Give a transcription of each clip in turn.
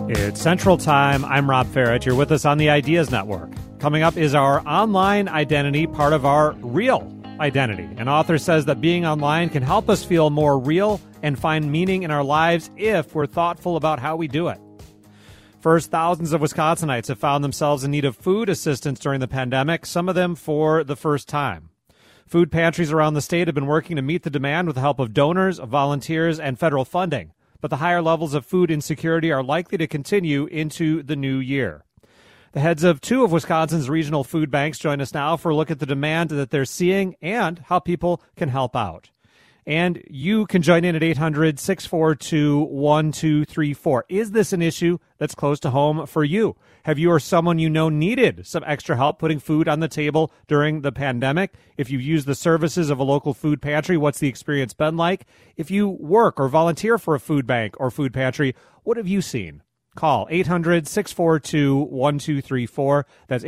It's Central Time. I'm Rob Farrett. You're with us on the Ideas Network. Coming up is our online identity, part of our real identity. An author says that being online can help us feel more real and find meaning in our lives if we're thoughtful about how we do it. First, thousands of Wisconsinites have found themselves in need of food assistance during the pandemic, some of them for the first time. Food pantries around the state have been working to meet the demand with the help of donors, volunteers, and federal funding. But the higher levels of food insecurity are likely to continue into the new year. The heads of two of Wisconsin's regional food banks join us now for a look at the demand that they're seeing and how people can help out. And you can join in at 800-642-1234. Is this an issue that's close to home for you? Have you or someone you know needed some extra help putting food on the table during the pandemic? If you've used the services of a local food pantry, what's the experience been like? If you work or volunteer for a food bank or food pantry, what have you seen? Call 800-642-1234. That's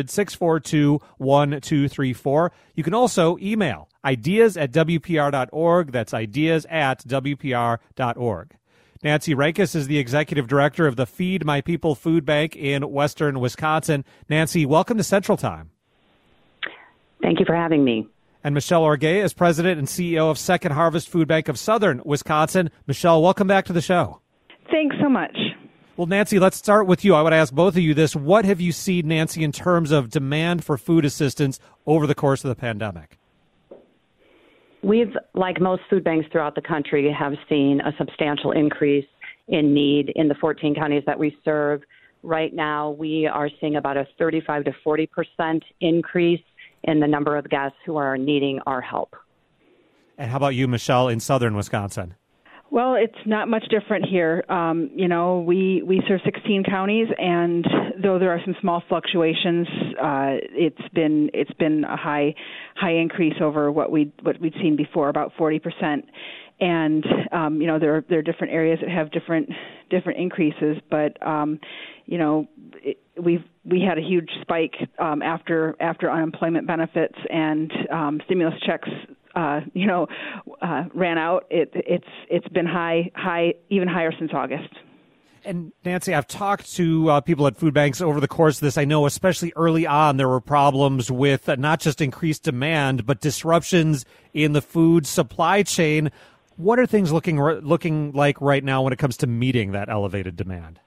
800-642-1234. You can also email ideas@wpr.org. That's ideas@wpr.org. Nancy Rankus is the executive director of the Feed My People Food Bank in Western Wisconsin. Nancy, welcome to Central Time. Thank you for having me. And Michelle Orgay is president and CEO of Second Harvest Food Bank of Southern Wisconsin. Michelle, welcome back to the show. Thanks so much. Well, Nancy, let's start with you. I want to ask both of you this. What have you seen, Nancy, in terms of demand for food assistance over the course of the pandemic? We've, like most food banks throughout the country, have seen a substantial increase in need in the 14 counties that we serve. Right now, we are seeing about a 35 to 40% increase in the number of guests who are needing our help. And how about you, Michelle, in southern Wisconsin? Well, it's not much different here. We serve 16 counties, and though there are some small fluctuations, it's been a high increase over what we'd seen before, about 40%. And there are different areas that have different increases, but we had a huge spike after unemployment benefits and stimulus checks ran out. It's been high, even higher since August. And Nancy, I've talked to people at food banks over the course of this. I know especially early on there were problems with not just increased demand, but disruptions in the food supply chain. What are things looking like right now when it comes to meeting that elevated demand?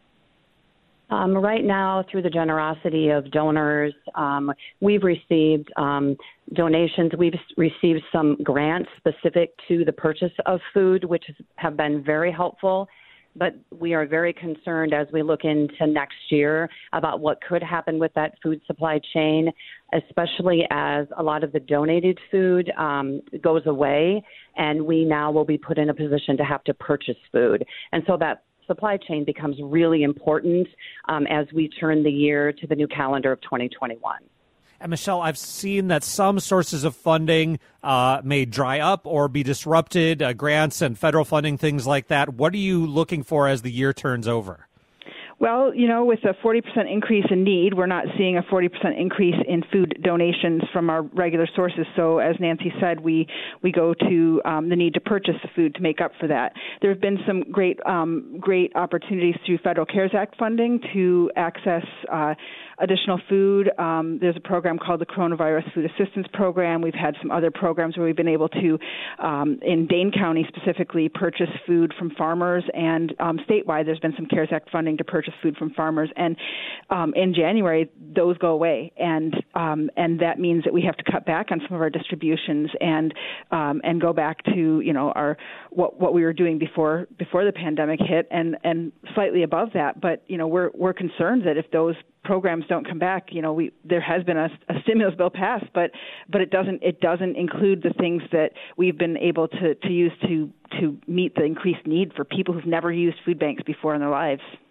Right now, through the generosity of donors, we've received donations. We've received some grants specific to the purchase of food, which have been very helpful. But we are very concerned as we look into next year about what could happen with that food supply chain, especially as a lot of the donated food goes away, and we now will be put in a position to have to purchase food. And so that supply chain becomes really important as we turn the year to the new calendar of 2021. And Michelle, I've seen that some sources of funding may dry up or be disrupted, grants and federal funding, things like that. What are you looking for as the year turns over? Well, with a 40% increase in need, we're not seeing a 40% increase in food donations from our regular sources. So as Nancy said, we go to the need to purchase the food to make up for that. There have been some great opportunities through Federal CARES Act funding to access additional food. There's a program called the Coronavirus Food Assistance Program. We've had some other programs where we've been able to, in Dane County specifically, purchase food from farmers, and statewide there's been some CARES Act funding to purchase food from farmers. And in January, those go away, and that means that we have to cut back on some of our distributions and go back to our what we were doing before the pandemic hit, and slightly above that. But we're concerned that if those programs don't come back, there has been a stimulus bill passed, but it doesn't include the things that we've been able to use to meet the increased need for people who've never used food banks before in their lives.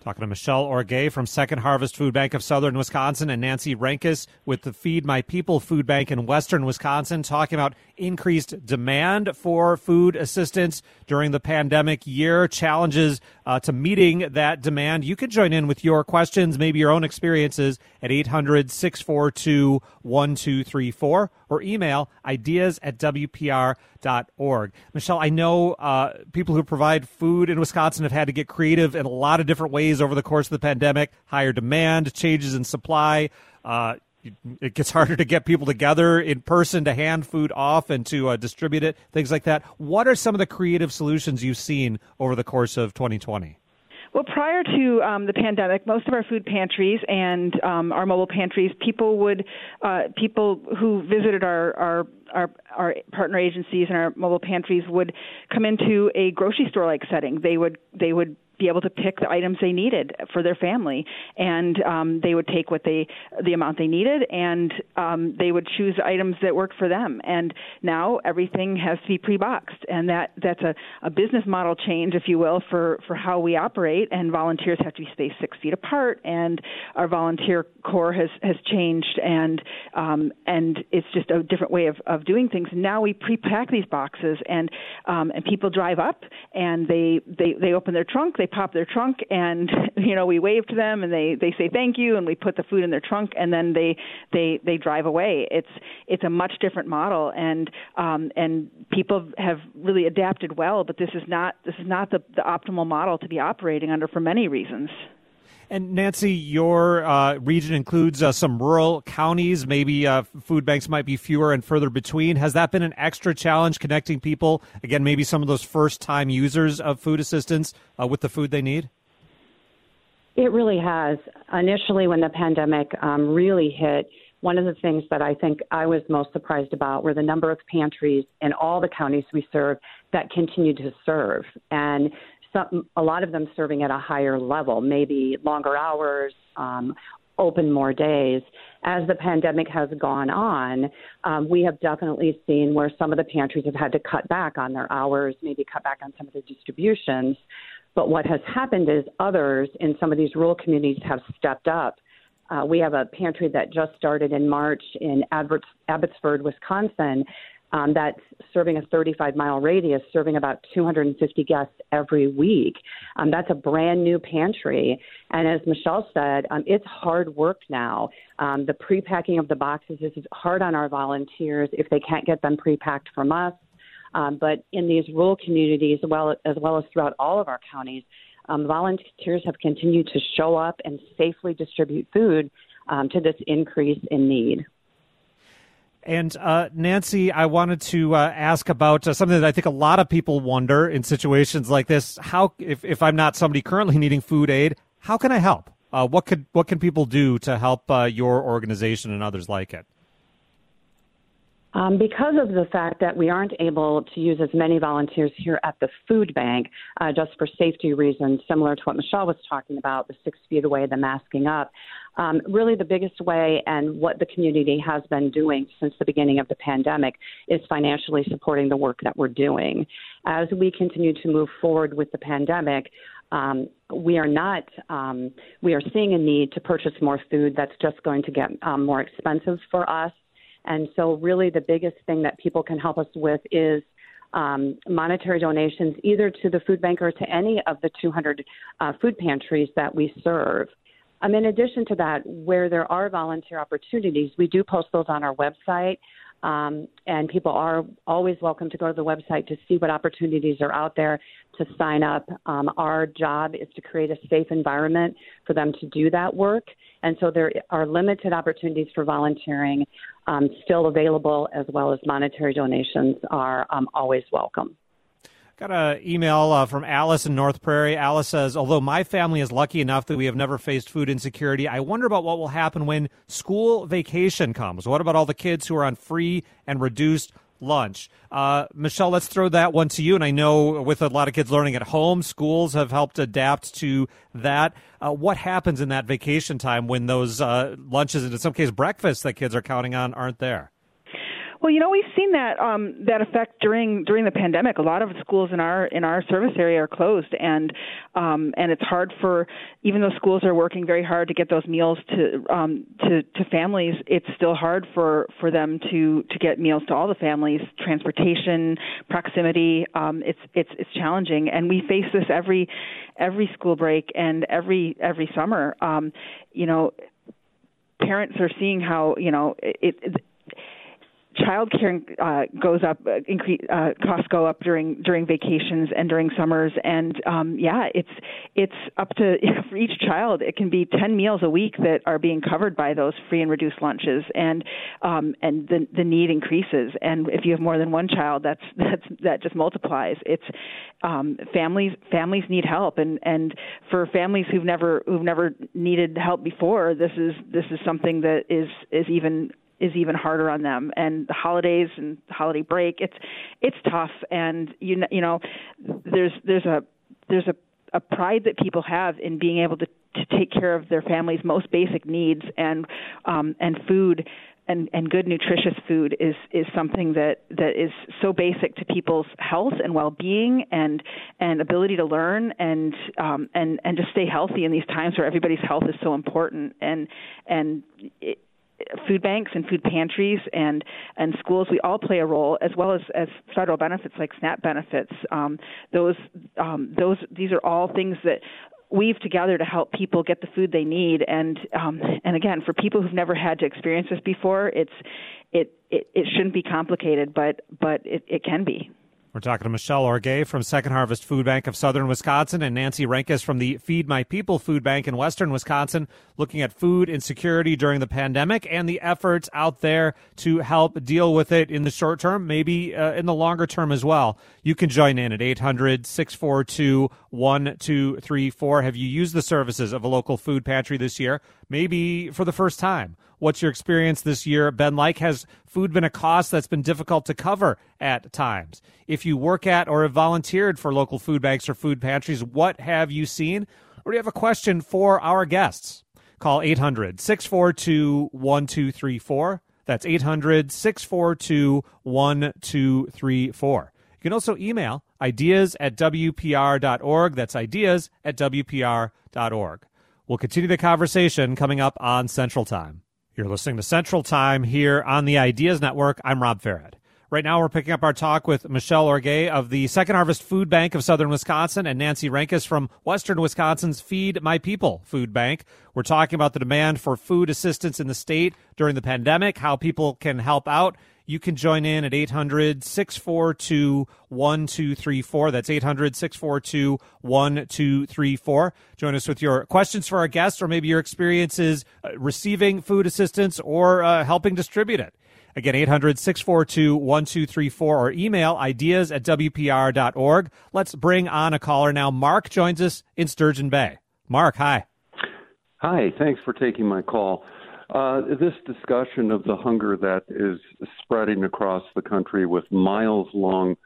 Talking to Michelle Orgay from Second Harvest Food Bank of Southern Wisconsin and Nancy Renkus with the Feed My People Food Bank in Western Wisconsin, talking about increased demand for food assistance during the pandemic year, challenges to meeting that demand. You can join in with your questions, maybe your own experiences at 800-642-1234 or email ideas@wpr.org. Michelle, I know people who provide food in Wisconsin have had to get creative in a lot of different ways over the course of the pandemic. Higher demand, changes in supply. It gets harder to get people together in person to hand food off and to distribute it, things like that. What are some of the creative solutions you've seen over the course of 2020? Well, prior to the pandemic, most of our food pantries and our mobile pantries, people who visited our partner agencies and our mobile pantries would come into a grocery store-like setting. They would be able to pick the items they needed for their family, and they would take the amount they needed, and they would choose items that worked for them. And now everything has to be pre-boxed, and that's a business model change, if you will, for how we operate. And volunteers have to be spaced 6 feet apart, and our volunteer corps has changed, and it's just a different way of doing things. Now we pre-pack these boxes, and people drive up and they open their trunk. They pop their trunk, and we wave to them, and they say thank you, and we put the food in their trunk, and then they drive away. It's a much different model, and people have really adapted well. But this is not the optimal model to be operating under for many reasons. And Nancy, your region includes some rural counties. Maybe food banks might be fewer and further between. Has that been an extra challenge connecting people, again, maybe some of those first-time users of food assistance with the food they need? It really has. Initially, when the pandemic really hit, one of the things that I think I was most surprised about were the number of pantries in all the counties we serve that continued to serve. And a lot of them serving at a higher level, maybe longer hours, open more days. As the pandemic has gone on, we have definitely seen where some of the pantries have had to cut back on their hours, maybe cut back on some of the distributions. But what has happened is others in some of these rural communities have stepped up. We have a pantry that just started in March in Abbotsford, Wisconsin, that's serving a 35-mile radius, serving about 250 guests every week. That's a brand new pantry. And as Michelle said, it's hard work now. The pre-packing of the boxes is hard on our volunteers if they can't get them pre-packed from us. But in these rural communities, as well as throughout all of our counties, volunteers have continued to show up and safely distribute food to this increase in need. And Nancy, I wanted to ask about something that I think a lot of people wonder in situations like this. How, if I'm not somebody currently needing food aid, how can I help? What can people do to help your organization and others like it? Because of the fact that we aren't able to use as many volunteers here at the food bank, just for safety reasons, similar to what Michelle was talking about, the 6 feet away, the masking up, really the biggest way and what the community has been doing since the beginning of the pandemic is financially supporting the work that we're doing. As we continue to move forward with the pandemic, we are seeing a need to purchase more food that's just going to get more expensive for us. And so really the biggest thing that people can help us with is monetary donations, either to the food bank or to any of the 200 food pantries that we serve. In addition to that, where there are volunteer opportunities, we do post those on our website. And people are always welcome to go to the website to see what opportunities are out there to sign up. Our job is to create a safe environment for them to do that work. And so there are limited opportunities for volunteering still available, as well as monetary donations are always welcome. Got an email from Alice in North Prairie. Alice says, although my family is lucky enough that we have never faced food insecurity, I wonder about what will happen when school vacation comes. What about all the kids who are on free and reduced lunch? Michelle, let's throw that one to you. And I know with a lot of kids learning at home, schools have helped adapt to that. What happens in that vacation time when those lunches, and in some cases breakfasts that kids are counting on, aren't there? Well, we've seen that that effect during the pandemic. A lot of schools in our service area are closed, and it's hard for, even though schools are working very hard to get those meals to families, it's still hard for them to get meals to all the families. Transportation, proximity, it's challenging, and we face this every school break and every summer. Parents are seeing how child care goes up, costs go up during vacations and during summers, and it's up to, for each child it can be 10 meals a week that are being covered by those free and reduced lunches, and the need increases. And if you have more than one child, that just multiplies. It's families need help, and for families who've never needed help before, this is something that is even harder on them. And the holidays and the holiday break, it's tough. And there's a pride that people have in being able to take care of their family's most basic needs, and food and good nutritious food is something that is so basic to people's health and well-being and ability to learn and to stay healthy in these times where everybody's health is so important. Food banks and food pantries and schools, we all play a role, as well as federal benefits like SNAP benefits. These are all things that weave together to help people get the food they need. And again, for people who've never had to experience this before, it shouldn't be complicated, but it can be. We're talking to Michelle Orgay from Second Harvest Food Bank of Southern Wisconsin and Nancy Renkes from the Feed My People Food Bank in Western Wisconsin, looking at food insecurity during the pandemic and the efforts out there to help deal with it in the short term, maybe in the longer term as well. You can join in at 800-642-1234. Have you used the services of a local food pantry this year? Maybe for the first time. What's your experience this year been like? Has food been a cost that's been difficult to cover at times? If you work at or have volunteered for local food banks or food pantries, what have you seen? Or do you have a question for our guests? Call 800-642-1234. That's 800-642-1234. You can also email ideas@wpr.org. That's ideas@wpr.org. We'll continue the conversation coming up on Central Time. You're listening to Central Time here on the Ideas Network. I'm Rob Farrett. Right now, we're picking up our talk with Michelle Orgay of the Second Harvest Food Bank of Southern Wisconsin and Nancy Renkes from Western Wisconsin's Feed My People Food Bank. We're talking about the demand for food assistance in the state during the pandemic, how people can help out. You can join in at 800-642-1234. That's 800-642-1234. Join us with your questions for our guests, or maybe your experiences receiving food assistance or helping distribute it. Again, 800-642-1234, or email ideas@wpr.org. Let's bring on a caller now. Mark joins us in Sturgeon Bay. Mark, hi. Hi, thanks for taking my call. This discussion of the hunger that is spreading across the country with miles-long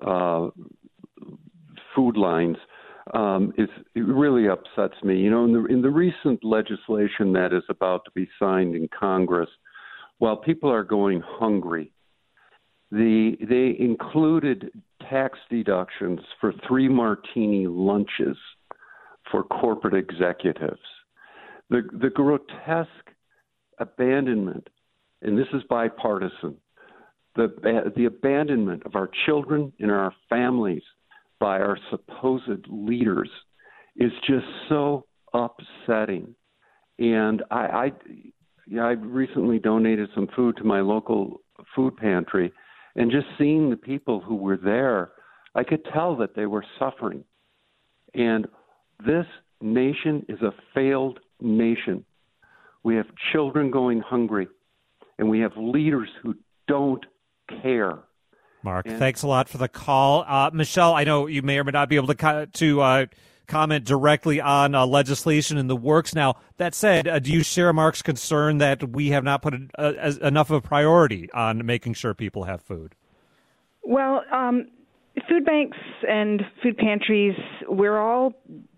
food lines it really upsets me. You know, in the recent legislation that is about to be signed in Congress, while people are going hungry, they included tax deductions for 3 martini lunches for corporate executives. The grotesque abandonment, and this is bipartisan, the abandonment of our children and our families by our supposed leaders is just so upsetting. And I recently donated some food to my local food pantry, and just seeing the people who were there, I could tell that they were suffering. And this nation is a failed nation. We have children going hungry, and we have leaders who don't care. Mark, thanks a lot for the call. Michelle, I know you may or may not be able to comment directly on legislation in the works now. That said, do you share Mark's concern that we have not put enough of a priority on making sure people have food? Well, food banks and food pantries, we're all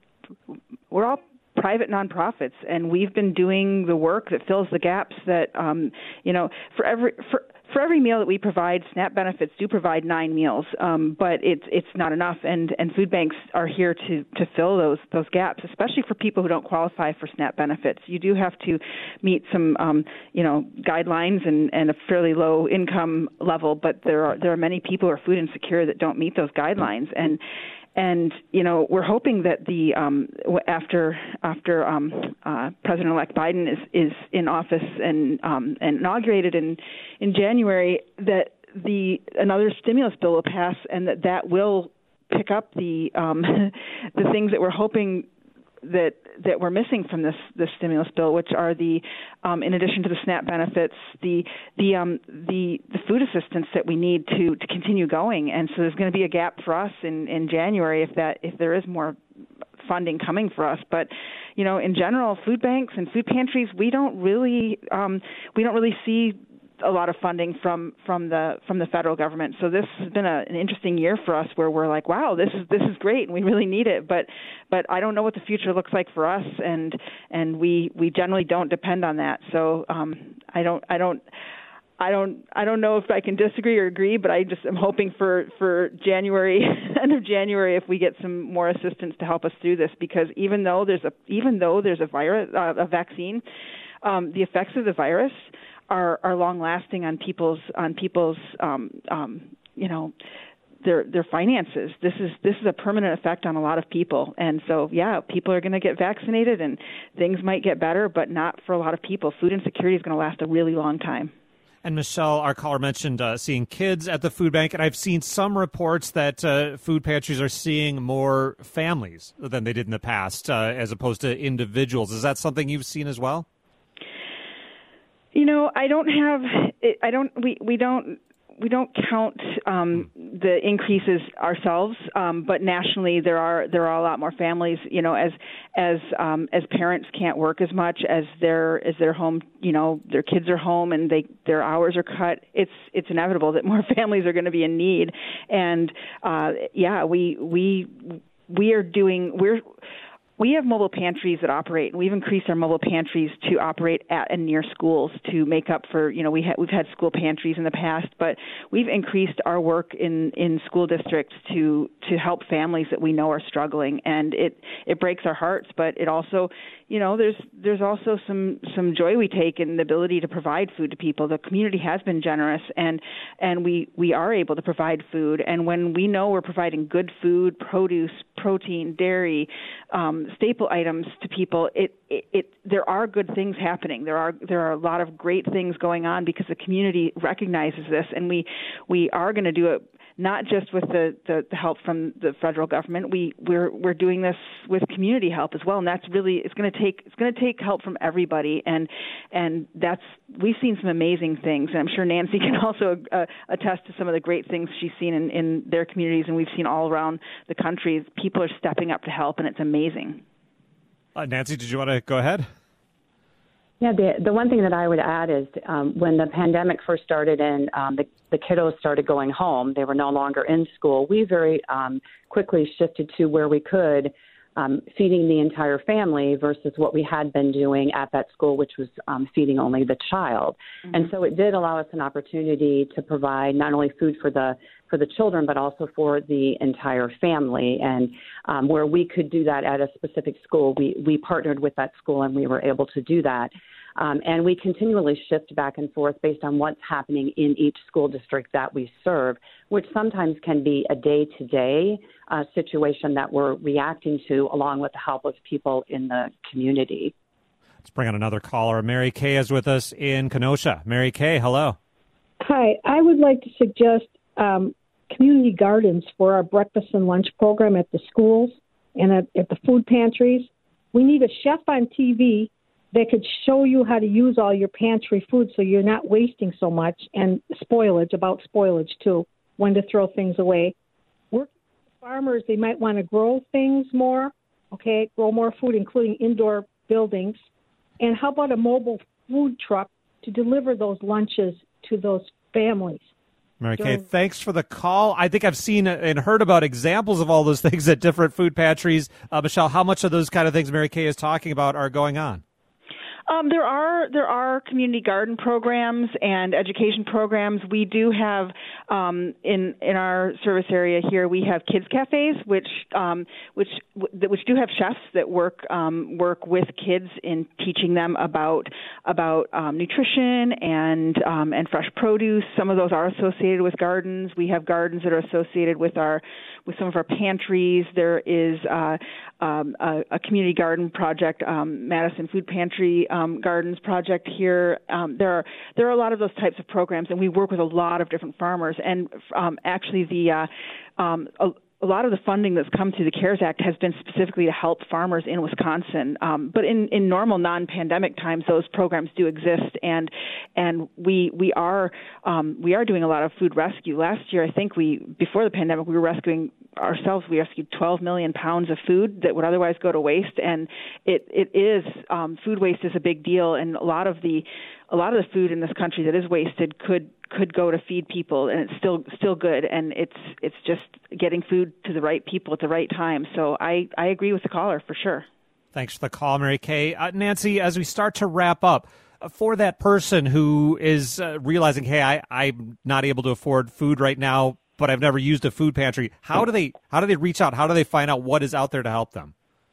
private nonprofits, and we've been doing the work that fills the gaps that for for every meal that we provide, SNAP benefits do provide 9 meals, but it's not enough, and food banks are here to fill those gaps, especially for people who don't qualify for SNAP benefits. You do have to meet some guidelines and a fairly low income level, but there are many people who are food insecure that don't meet those guidelines, and we're hoping that the after President-elect Biden is in office and inaugurated in January, that another stimulus bill will pass, and that will pick up the the things that we're hoping that we're missing from this stimulus bill, which are the in addition to the SNAP benefits, the food assistance that we need to continue going. And so there's going to be a gap for us in January if there is more funding coming for us. But in general, food banks and food pantries, we don't really see a lot of funding from the federal government. So this has been an interesting year for us, where we're like, wow, this is great, and we really need it. But I don't know what the future looks like for us, and we generally don't depend on that. So I don't know if I can disagree or agree, but I just am hoping for January, end of January, if we get some more assistance to help us through this, because even though there's a virus, a vaccine, the effects of the virus are long lasting on people's their finances. This is a permanent effect on a lot of people, and so people are going to get vaccinated and things might get better, but not for a lot of people. Food insecurity is going to last a really long time. And Michelle, our caller, mentioned seeing kids at the food bank, and I've seen some reports that food pantries are seeing more families than they did in the past, as opposed to individuals. Is that something you've seen as well? We don't count the increases ourselves, but nationally there are a lot more families. As parents can't work as much as their home, their kids are home and their hours are cut. It's inevitable that more families are going to be in need, and we have mobile pantries that operate, and we've increased our mobile pantries to operate at and near schools to make up for, we've had school pantries in the past, but we've increased our work in school districts to help families that we know are struggling, and it breaks our hearts, but it also, there's also some joy we take in the ability to provide food to people. The community has been generous, and we are able to provide food, and when we know we're providing good food, produce, protein, dairy, staple items to people, there are good things happening. There are a lot of great things going on because the community recognizes this, and we are going to do it not just with the help from the federal government. We're doing this with community help as well, and that's really it's going to take help from everybody, and we've seen some amazing things, and I'm sure Nancy can also attest to some of the great things she's seen in their communities, and we've seen all around the country. People are stepping up to help, and it's amazing. Nancy, did you want to go ahead? Yeah, the one thing that I would add is when the pandemic first started and the kiddos started going home, they were no longer in school, we very quickly shifted to where we could feeding the entire family versus what we had been doing at that school, which was feeding only the child. Mm-hmm. And so it did allow us an opportunity to provide not only food for the children, but also for the entire family. And where we could do that at a specific school, we partnered with that school and we were able to do that. And we continually shift back and forth based on what's happening in each school district that we serve, which sometimes can be a day-to-day situation that we're reacting to along with the help of people in the community. Let's bring on another caller. Mary Kay is with us in Kenosha. Mary Kay, hello. Hi. I would like to suggest community gardens for our breakfast and lunch program at the schools and at the food pantries. We need a chef on TV that could show you how to use all your pantry food so you're not wasting so much, and spoilage too, when to throw things away. Working with farmers, they might want to grow things more, grow more food, including indoor buildings. And how about a mobile food truck to deliver those lunches to those families? Mary Kay, thanks for the call. I think I've seen and heard about examples of all those things at different food pantries. Michelle, how much of those kind of things Mary Kay is talking about are going on? There are community garden programs and education programs. We do have in our service area here. We have kids cafes, which do have chefs that work with kids in teaching them about nutrition and fresh produce. Some of those are associated with gardens. We have gardens that are associated with some of our pantries. There is a community garden project, Madison Food Pantry Gardens project here. There are a lot of those types of programs, and we work with a lot of different farmers. And actually, a lot of the funding that's come through the CARES Act has been specifically to help farmers in Wisconsin. But in normal non-pandemic times, those programs do exist, and we are doing a lot of food rescue. Last year, I think before the pandemic, we were rescuing ourselves. We rescued 12 million pounds of food that would otherwise go to waste, and it is food waste is a big deal, and a lot of the food in this country that is wasted could go to feed people, and it's still good, and it's just getting food to the right people at the right time. So I agree with the caller for sure. Thanks for the call, Mary Kay. Nancy, as we start to wrap up, for that person who is realizing, hey, I'm not able to afford food right now, but I've never used a food pantry, how do they reach out? How do they find out what is out there to help them?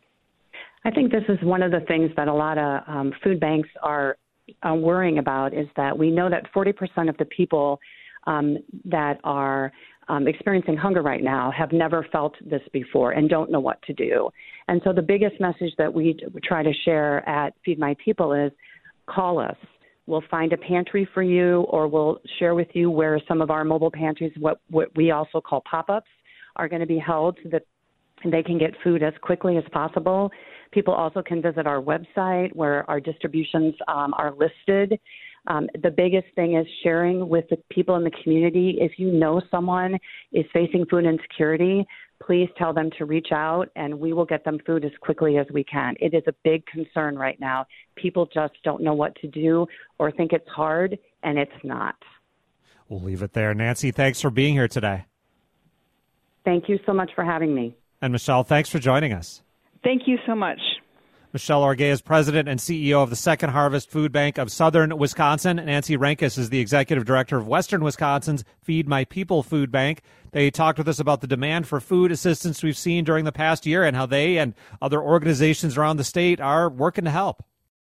I think this is one of the things that a lot of food banks are worrying about, is that we know that 40% of the people that are experiencing hunger right now have never felt this before and don't know what to do. And so the biggest message that we try to share at Feed My People is call us. We'll find a pantry for you, or we'll share with you where some of our mobile pantries, what we also call pop-ups, are going to be held so that they can get food as quickly as possible. People also can visit our website where our distributions are listed. The biggest thing is sharing with the people in the community. If you know someone is facing food insecurity, please tell them to reach out, and we will get them food as quickly as we can. It is a big concern right now. People just don't know what to do or think it's hard, and it's not. We'll leave it there. Nancy, thanks for being here today. Thank you so much for having me. And Michelle, thanks for joining us. Thank you so much. Michelle Orgay is president and CEO of the Second Harvest Food Bank of Southern Wisconsin. Nancy Renkus is the executive director of Western Wisconsin's Feed My People Food Bank. They talked with us about the demand for food assistance we've seen during the past year and how they and other organizations around the state are working to help.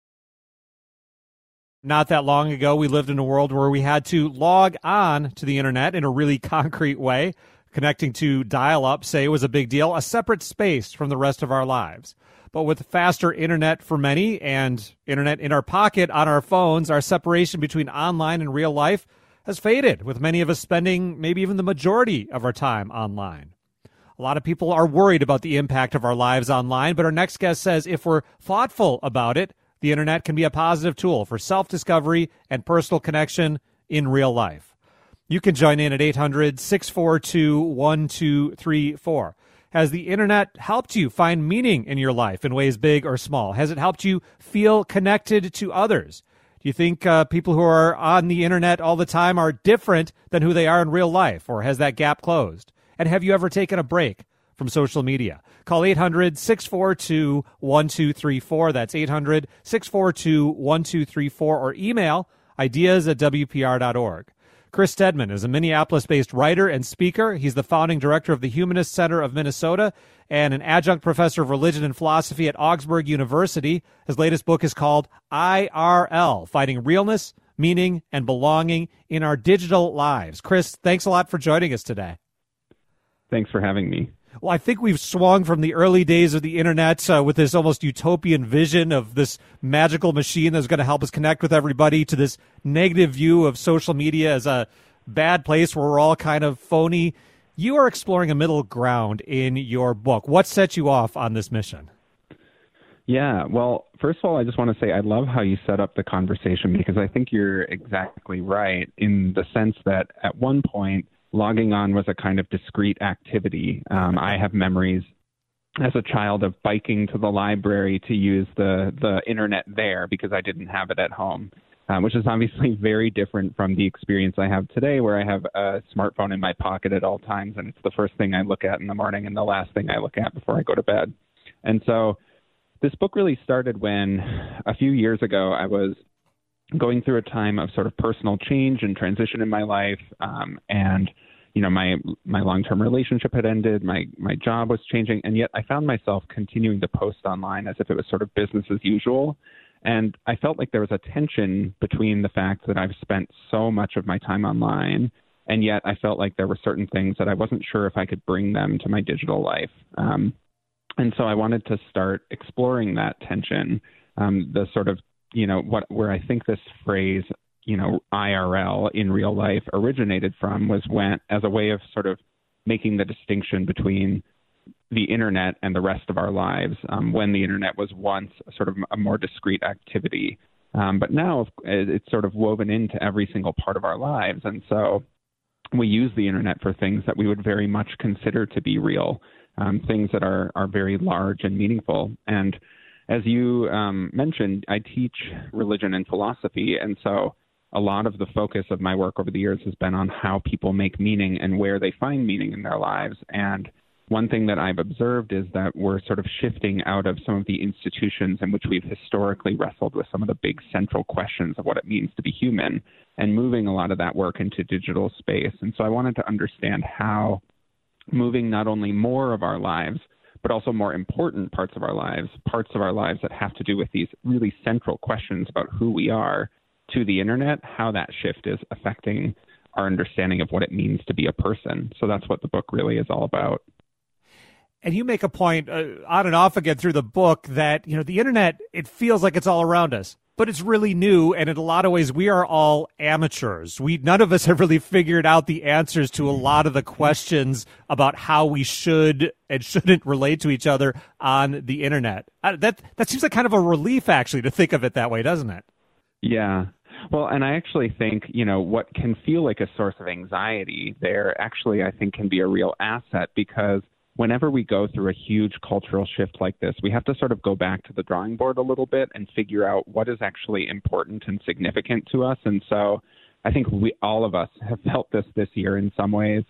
Not that long ago, we lived in a world where we had to log on to the internet in a really concrete way. Connecting to dial-up, say, was a big deal, a separate space from the rest of our lives. But with faster internet for many and internet in our pocket on our phones, our separation between online and real life has faded, with many of us spending maybe even the majority of our time online. A lot of people are worried about the impact of our lives online, but our next guest says if we're thoughtful about it, the internet can be a positive tool for self-discovery and personal connection in real life. You can join in at 800-642-1234. Has the internet helped you find meaning in your life in ways big or small? Has it helped you feel connected to others? Do you think people who are on the internet all the time are different than who they are in real life, or has that gap closed? And have you ever taken a break from social media? Call 800-642-1234. That's 800-642-1234, or email ideas@wpr.org. Chris Stedman is a Minneapolis-based writer and speaker. He's the founding director of the Humanist Center of Minnesota and an adjunct professor of religion and philosophy at Augsburg University. His latest book is called IRL, Finding Realness, Meaning, and Belonging in Our Digital Lives. Chris, thanks a lot for joining us today. Thanks for having me. Well, I think we've swung from the early days of the internet with this almost utopian vision of this magical machine that's going to help us connect with everybody to this negative view of social media as a bad place where we're all kind of phony. You are exploring a middle ground in your book. What set you off on this mission? Yeah, well, first of all, I just want to say I love how you set up the conversation, because I think you're exactly right in the sense that at one point, logging on was a kind of discrete activity. I have memories as a child of biking to the library to use the internet there because I didn't have it at home, which is obviously very different from the experience I have today, where I have a smartphone in my pocket at all times, and it's the first thing I look at in the morning and the last thing I look at before I go to bed. And so this book really started when a few years ago I was going through a time of sort of personal change and transition in my life. And, you know, my long-term relationship had ended, my job was changing, and yet I found myself continuing to post online as if it was sort of business as usual. And I felt like there was a tension between the fact that I've spent so much of my time online, and yet I felt like there were certain things that I wasn't sure if I could bring them to my digital life. And so I wanted to start exploring that tension, the sort of, you know, where I think this phrase, you know, IRL, in real life, originated from was as a way of sort of making the distinction between the internet and the rest of our lives, when the internet was once sort of a more discrete activity. But now it's sort of woven into every single part of our lives. And so we use the internet for things that we would very much consider to be real, things that are very large and meaningful. And as you mentioned, I teach religion and philosophy, and so a lot of the focus of my work over the years has been on how people make meaning and where they find meaning in their lives. And one thing that I've observed is that we're sort of shifting out of some of the institutions in which we've historically wrestled with some of the big central questions of what it means to be human, and moving a lot of that work into digital space. And so I wanted to understand how moving not only more of our lives, but also more important parts of our lives that have to do with these really central questions about who we are, to the internet, how that shift is affecting our understanding of what it means to be a person. So that's what the book really is all about. And you make a point on and off again through the book that, you know, the internet, it feels like it's all around us, but it's really new. And in a lot of ways, we are all amateurs. None of us have really figured out the answers to a lot of the questions about how we should and shouldn't relate to each other on the internet. That seems like kind of a relief, actually, to think of it that way, doesn't it? Yeah. Well, and I actually think, you know, what can feel like a source of anxiety there actually, I think, can be a real asset, because whenever we go through a huge cultural shift like this, we have to sort of go back to the drawing board a little bit and figure out what is actually important and significant to us. And so I think all of us have felt this year in some ways.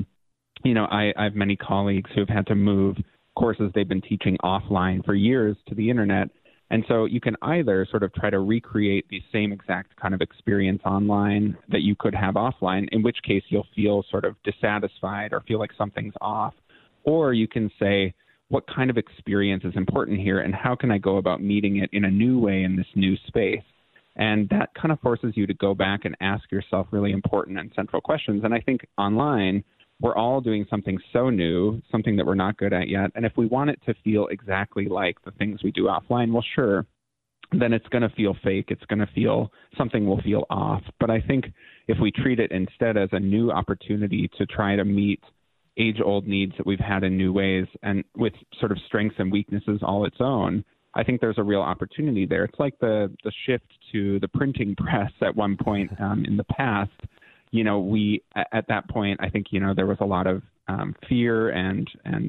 You know, I have many colleagues who've had to move courses they've been teaching offline for years to the internet. And so you can either sort of try to recreate the same exact kind of experience online that you could have offline, in which case you'll feel sort of dissatisfied or feel like something's off. Or you can say, what kind of experience is important here, and how can I go about meeting it in a new way in this new space? And that kind of forces you to go back and ask yourself really important and central questions. And I think online, we're all doing something so new, something that we're not good at yet. And if we want it to feel exactly like the things we do offline, well, sure, then it's going to feel fake. It's going to feel, something will feel off. But I think if we treat it instead as a new opportunity to try to meet age-old needs that we've had in new ways and with sort of strengths and weaknesses all its own, I think there's a real opportunity there. It's like the shift to the printing press at one point in the past. You know, at that point, I think, you know, there was a lot of fear and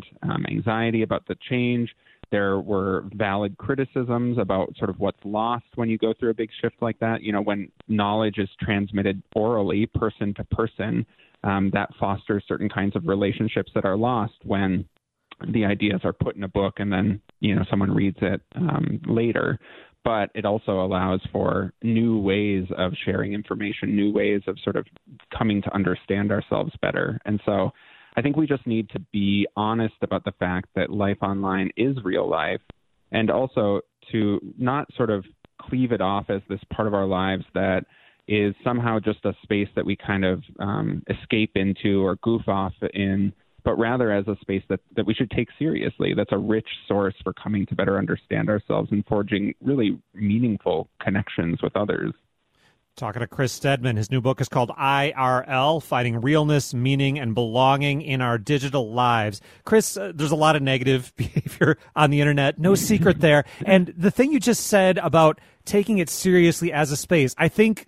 anxiety about the change. There were valid criticisms about sort of what's lost when you go through a big shift like that. You know, when knowledge is transmitted orally, person to person, that fosters certain kinds of relationships that are lost when the ideas are put in a book and then, you know, someone reads it later. But it also allows for new ways of sharing information, new ways of sort of coming to understand ourselves better. And so I think we just need to be honest about the fact that life online is real life, and also to not sort of cleave it off as this part of our lives that is somehow just a space that we kind of escape into or goof off in, but rather as a space that we should take seriously. That's a rich source for coming to better understand ourselves and forging really meaningful connections with others. Talking to Chris Stedman. His new book is called IRL, Finding Realness, Meaning, and Belonging in Our Digital Lives. Chris, there's a lot of negative behavior on the internet. No secret there. And the thing you just said about taking it seriously as a space, I think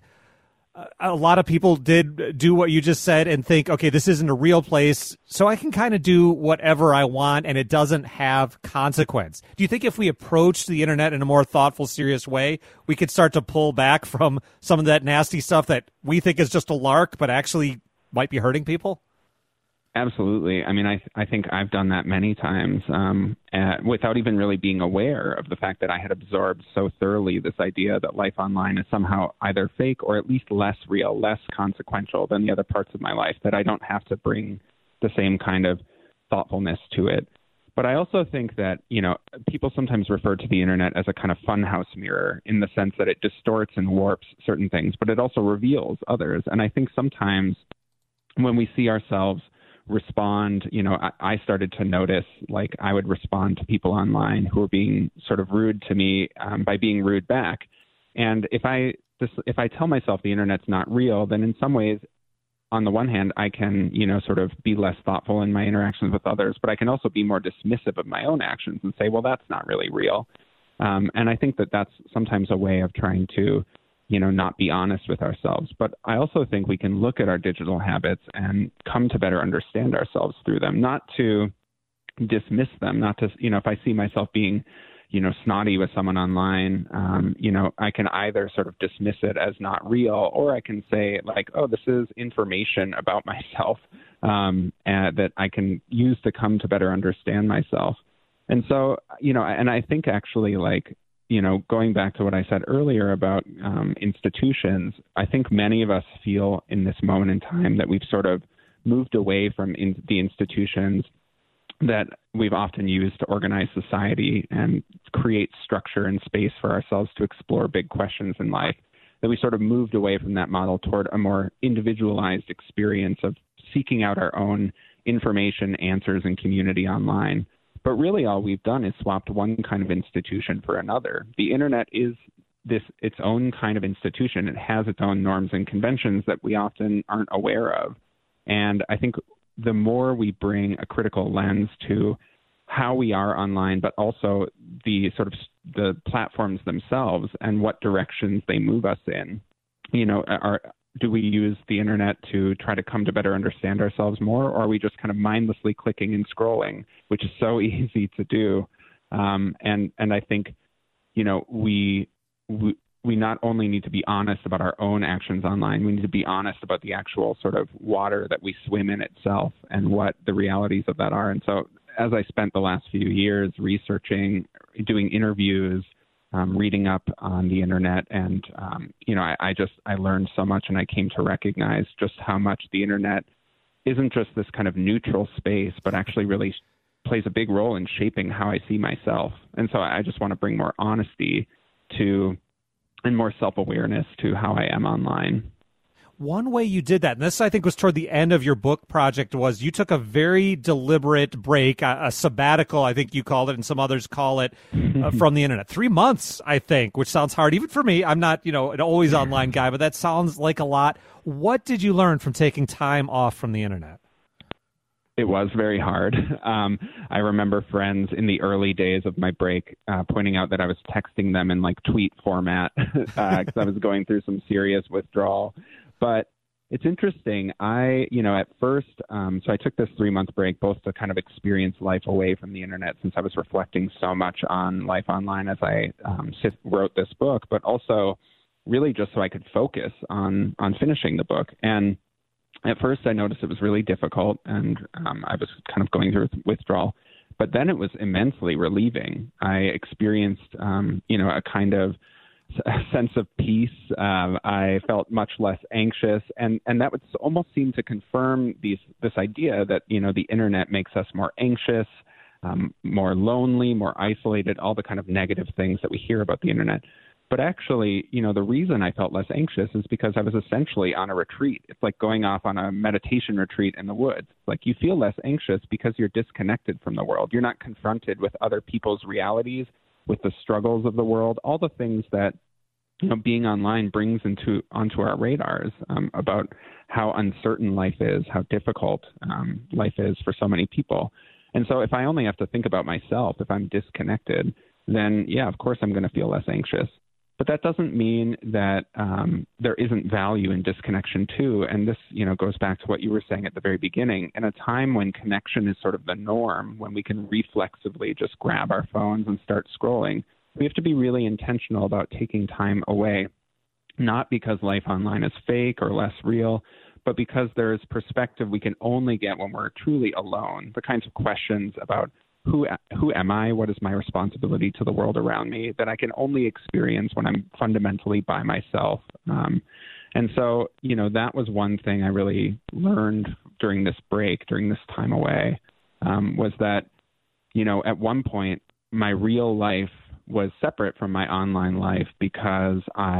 a lot of people did do what you just said and think, okay, this isn't a real place, so I can kind of do whatever I want and it doesn't have consequence. Do you think if we approach the internet in a more thoughtful, serious way, we could start to pull back from some of that nasty stuff that we think is just a lark, but actually might be hurting people? Absolutely. I mean, I think I've done that many times without even really being aware of the fact that I had absorbed so thoroughly this idea that life online is somehow either fake or at least less real, less consequential than the other parts of my life, that I don't have to bring the same kind of thoughtfulness to it. But I also think that, people sometimes refer to the internet as a kind of funhouse mirror in the sense that it distorts and warps certain things, but it also reveals others. And I think sometimes when we see ourselves respond, I started to notice, like, I would respond to people online who were being sort of rude to me by being rude back. And if I tell myself the internet's not real, then in some ways, on the one hand, I can, sort of be less thoughtful in my interactions with others, but I can also be more dismissive of my own actions and say, well, that's not really real. And I think that that's sometimes a way of trying to not be honest with ourselves. But I also think we can look at our digital habits and come to better understand ourselves through them, not to dismiss them, not to, if I see myself being, snotty with someone online, I can either sort of dismiss it as not real, or I can say, like, oh, this is information about myself and that I can use to come to better understand myself. And so, and I think actually, like, going back to what I said earlier about institutions, I think many of us feel in this moment in time that we've sort of moved away from the institutions that we've often used to organize society and create structure and space for ourselves to explore big questions in life, that we sort of moved away from that model toward a more individualized experience of seeking out our own information, answers, and community online. But really all we've done is swapped one kind of institution for another. The internet is its own kind of institution. It has its own norms and conventions that we often aren't aware of. And I think the more we bring a critical lens to how we are online, but also the sort of the platforms themselves and what directions they move us in, do we use the internet to try to come to better understand ourselves more, or are we just kind of mindlessly clicking and scrolling, which is so easy to do? And I think, we not only need to be honest about our own actions online, we need to be honest about the actual sort of water that we swim in itself and what the realities of that are. And so as I spent the last few years researching, doing interviews, reading up on the internet, and, I learned so much, and I came to recognize just how much the internet isn't just this kind of neutral space, but actually really plays a big role in shaping how I see myself. And so I just want to bring more honesty to and more self-awareness to how I am online. One way you did that, and this I think was toward the end of your book project, was you took a very deliberate break, a sabbatical, I think you called it, and some others call it, from the internet. 3 months, I think, which sounds hard even for me. I'm not, an always online guy, but that sounds like a lot. What did you learn from taking time off from the internet? It was very hard. I remember friends in the early days of my break pointing out that I was texting them in like tweet format because I was going through some serious withdrawal. But it's interesting. At first, so I took this 3-month break both to kind of experience life away from the internet, since I was reflecting so much on life online as I wrote this book, but also really just so I could focus on finishing the book. And at first, I noticed it was really difficult, and I was kind of going through withdrawal. But then it was immensely relieving. I experienced, a kind of sense of peace. I felt much less anxious, and that would almost seem to confirm this idea that, the internet makes us more anxious, more lonely, more isolated, all the kind of negative things that we hear about the internet. But actually, the reason I felt less anxious is because I was essentially on a retreat. It's like going off on a meditation retreat in the woods. Like, you feel less anxious because you're disconnected from the world. You're not confronted with other people's realities, with the struggles of the world, all the things that being online brings onto our radars about how uncertain life is, how difficult life is for so many people. And so if I only have to think about myself, if I'm disconnected, then yeah, of course I'm going to feel less anxious. But that doesn't mean that there isn't value in disconnection too. And this, goes back to what you were saying at the very beginning. In a time when connection is sort of the norm, when we can reflexively just grab our phones and start scrolling, we have to be really intentional about taking time away, not because life online is fake or less real, but because there's perspective we can only get when we're truly alone. The kinds of questions about who am I, what is my responsibility to the world around me, that I can only experience when I'm fundamentally by myself. And so, that was one thing I really learned during this break, during this time away, was that, at one point, my real life was separate from my online life because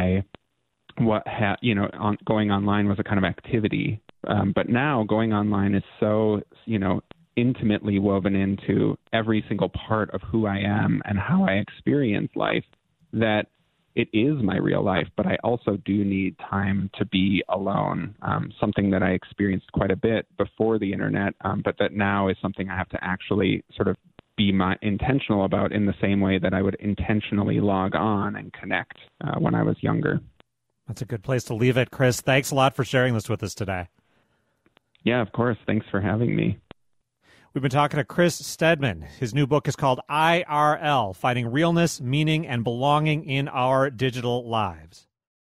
going online was a kind of activity. But now going online is so, intimately woven into every single part of who I am and how I experience life that it is my real life, but I also do need time to be alone, something that I experienced quite a bit before the internet, but that now is something I have to actually sort of be intentional about in the same way that I would intentionally log on and connect when I was younger. That's a good place to leave it, Chris. Thanks a lot for sharing this with us today. Yeah, of course. Thanks for having me. We've been talking to Chris Stedman. His new book is called IRL, Finding Realness, Meaning, and Belonging in Our Digital Lives.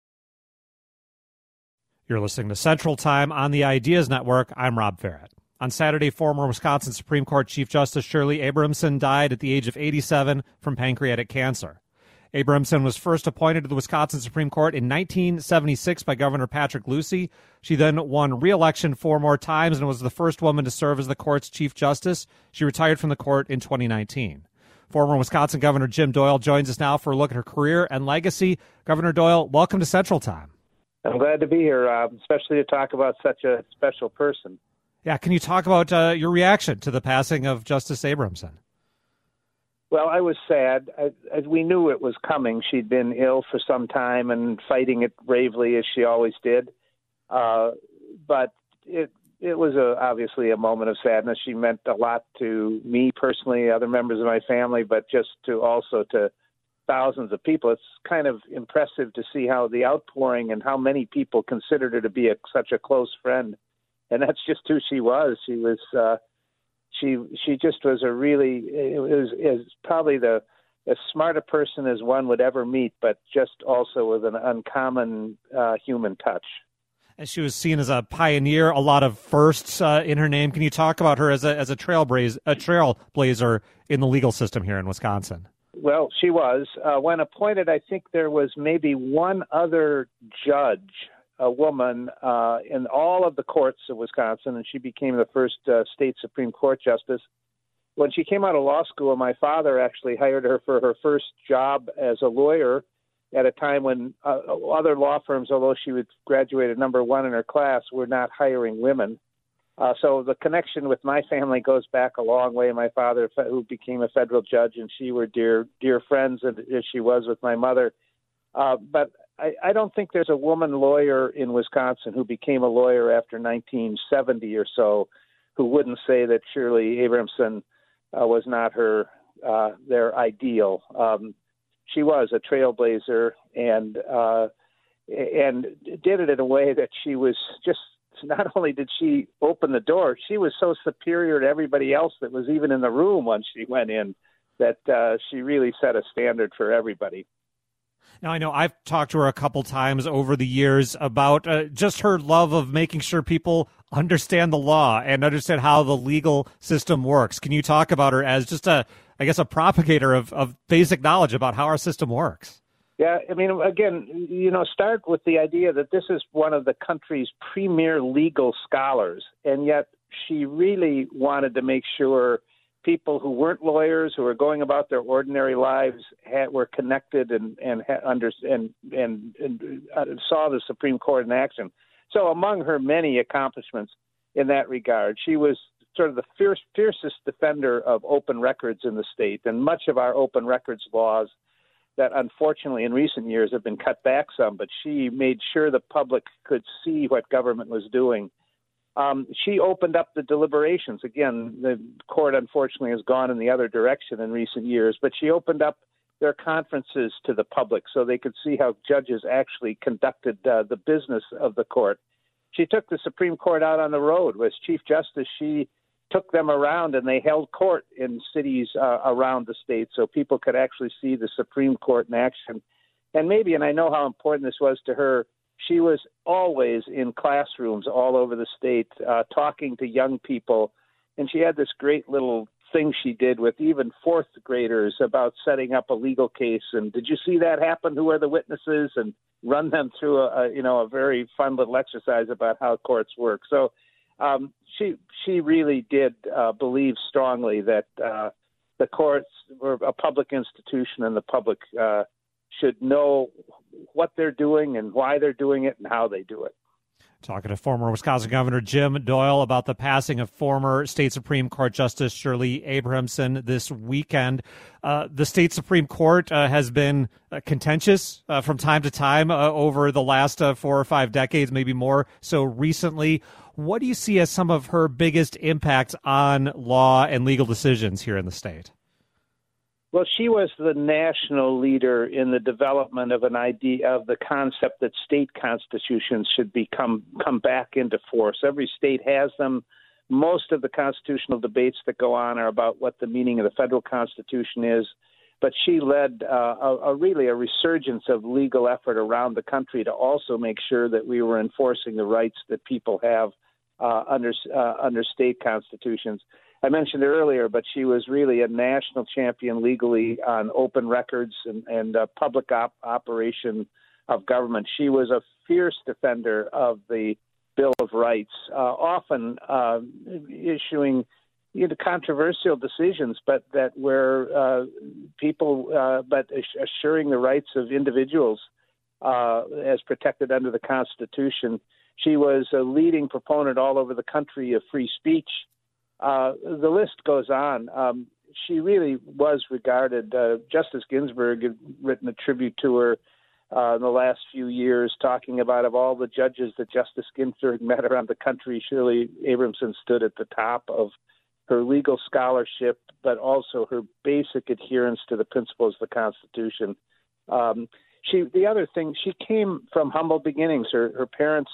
You're listening to Central Time on the Ideas Network. I'm Rob Farrett. On Saturday, former Wisconsin Supreme Court Chief Justice Shirley Abrahamson died at the age of 87 from pancreatic cancer. Abrahamson was first appointed to the Wisconsin Supreme Court in 1976 by Governor Patrick Lucey. She then won re-election 4 more times and was the first woman to serve as the court's Chief Justice. She retired from the court in 2019. Former Wisconsin Governor Jim Doyle joins us now for a look at her career and legacy. Governor Doyle, welcome to Central Time. I'm glad to be here, especially to talk about such a special person. Yeah, can you talk about your reaction to the passing of Justice Abrahamson? Well, I was sad. As we knew it was coming. She'd been ill for some time and fighting it bravely as she always did. But it was obviously a moment of sadness. She meant a lot to me personally, other members of my family, but just also to thousands of people. It's kind of impressive to see how the outpouring and how many people considered her to be such a close friend. And that's just who she was. She was. She just was probably as smart a person as one would ever meet, but just also with an uncommon human touch. And she was seen as a pioneer, a lot of firsts in her name. Can you talk about her as a trailblazer in the legal system here in Wisconsin? Well, she was. When appointed, I think there was maybe one other judge, a woman, in all of the courts of Wisconsin, and she became the first state Supreme Court justice. When she came out of law school, my father actually hired her for her first job as a lawyer at a time when other law firms, although she was graduated number 1 in her class, were not hiring women. So the connection with my family goes back a long way. My father, who became a federal judge, and she were dear friends, as she was with my mother. But I don't think there's a woman lawyer in Wisconsin who became a lawyer after 1970 or so who wouldn't say that Shirley Abrahamson was not their ideal. She was a trailblazer and did it in a way that she was just, not only did she open the door, she was so superior to everybody else that was even in the room once she went in that she really set a standard for everybody. Now, I know I've talked to her a couple times over the years about just her love of making sure people understand the law and understand how the legal system works. Can you talk about her as just a propagator of basic knowledge about how our system works? Yeah, I mean, again, start with the idea that this is one of the country's premier legal scholars, and yet she really wanted to make sure people who weren't lawyers, who were going about their ordinary lives, were connected and saw the Supreme Court in action. So among her many accomplishments in that regard, she was sort of the fiercest defender of open records in the state, and much of our open records laws that unfortunately in recent years have been cut back some, but she made sure the public could see what government was doing. She opened up the deliberations. Again, the court unfortunately has gone in the other direction in recent years, but she opened up their conferences to the public so they could see how judges actually conducted the business of the court. She took the Supreme Court out on the road. As Chief Justice, she took them around and they held court in cities around the state so people could actually see the Supreme Court in action. And I know how important this was to her, she was always in classrooms all over the state talking to young people. And she had this great little thing she did with even fourth graders about setting up a legal case. And did you see that happen? Who are the witnesses? And run them through a very fun little exercise about how courts work. So she really did believe strongly that the courts were a public institution and the public should know what they're doing and why they're doing it and how they do it. Talking to former Wisconsin Governor Jim Doyle about the passing of former State Supreme Court Justice Shirley Abrahamson this weekend. The State Supreme Court has been contentious from time to time over the last 4 or 5 decades, maybe more so recently. What do you see as some of her biggest impacts on law and legal decisions here in the state? Well, she was the national leader in the development of an idea of the concept that state constitutions should come back into force. Every state has them. Most of the constitutional debates that go on are about what the meaning of the federal constitution is. But she led really a resurgence of legal effort around the country to also make sure that we were enforcing the rights that people have under state constitutions. I mentioned it earlier, but she was really a national champion legally on open records and public operation of government. She was a fierce defender of the Bill of Rights, often issuing controversial decisions, but that were but assuring the rights of individuals as protected under the Constitution. She was a leading proponent all over the country of free speech. The list goes on. She really was regarded. Justice Ginsburg had written a tribute to her in the last few years, talking about of all the judges that Justice Ginsburg met around the country, Shirley Abrahamson stood at the top of her legal scholarship, but also her basic adherence to the principles of the Constitution. The other thing, she came from humble beginnings. Her parents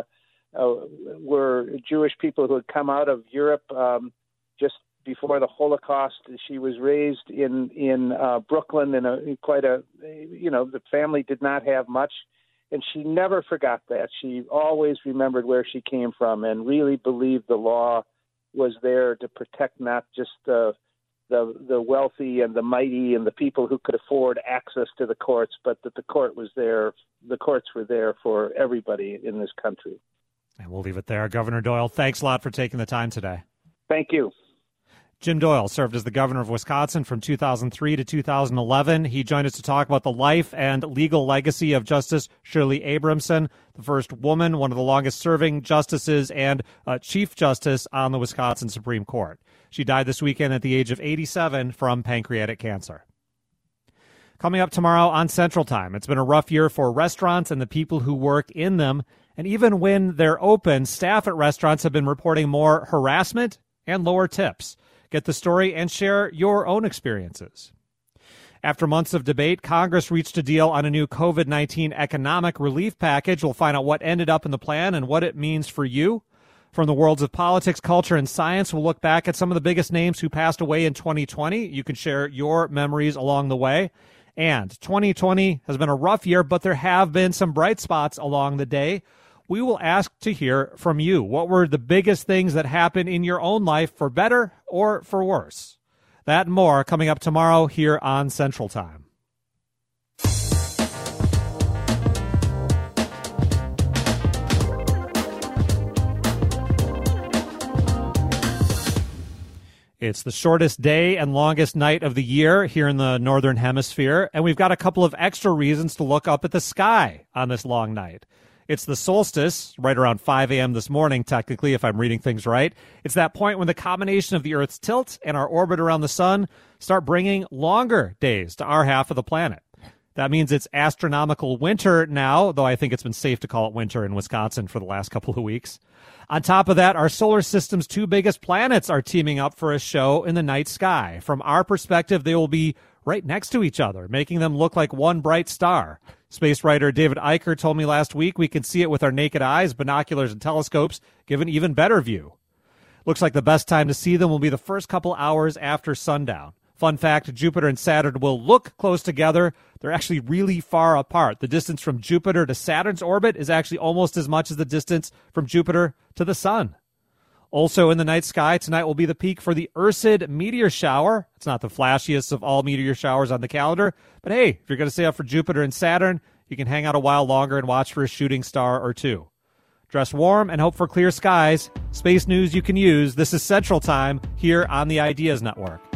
were Jewish people who had come out of Europe just before the Holocaust. She was raised in Brooklyn in the family did not have much, and she never forgot that. She always remembered where she came from and really believed the law was there to protect not just the wealthy and the mighty and the people who could afford access to the courts, but that the courts were there for everybody in this country. And we'll leave it there. Governor Doyle, thanks a lot for taking the time today. Thank you. Jim Doyle served as the governor of Wisconsin from 2003 to 2011. He joined us to talk about the life and legal legacy of Justice Shirley Abrahamson, the first woman, one of the longest-serving justices, and Chief Justice on the Wisconsin Supreme Court. She died this weekend at the age of 87 from pancreatic cancer. Coming up tomorrow on Central Time, it's been a rough year for restaurants and the people who work in them. And even when they're open, staff at restaurants have been reporting more harassment and lower tips. Get the story and share your own experiences. After months of debate, Congress reached a deal on a new COVID-19 economic relief package. We'll find out what ended up in the plan and what it means for you. From the worlds of politics, culture, and science, we'll look back at some of the biggest names who passed away in 2020. You can share your memories along the way. And 2020 has been a rough year, but there have been some bright spots along the day. We will ask to hear from you. What were the biggest things that happened in your own life, for better or for worse? That and more coming up tomorrow here on Central Time. It's the shortest day and longest night of the year here in the Northern Hemisphere, and we've got a couple of extra reasons to look up at the sky on this long night. It's the solstice, right around 5 a.m. this morning, technically, if I'm reading things right. It's that point when the combination of the Earth's tilt and our orbit around the sun start bringing longer days to our half of the planet. That means it's astronomical winter now, though I think it's been safe to call it winter in Wisconsin for the last couple of weeks. On top of that, our solar system's two biggest planets are teaming up for a show in the night sky. From our perspective, they will be right next to each other, making them look like one bright star. Space writer David Eicher told me last week we can see it with our naked eyes, binoculars, and telescopes, give an even better view. Looks like the best time to see them will be the first couple hours after sundown. Fun fact, Jupiter and Saturn will look close together. They're actually really far apart. The distance from Jupiter to Saturn's orbit is actually almost as much as the distance from Jupiter to the sun. Also in the night sky tonight will be the peak for the Ursid meteor shower. It's not the flashiest of all meteor showers on the calendar, but hey, if you're going to stay up for Jupiter and Saturn, you can hang out a while longer and watch for a shooting star or two. Dress warm and hope for clear skies. Space news you can use. This is Central Time here on the Ideas Network.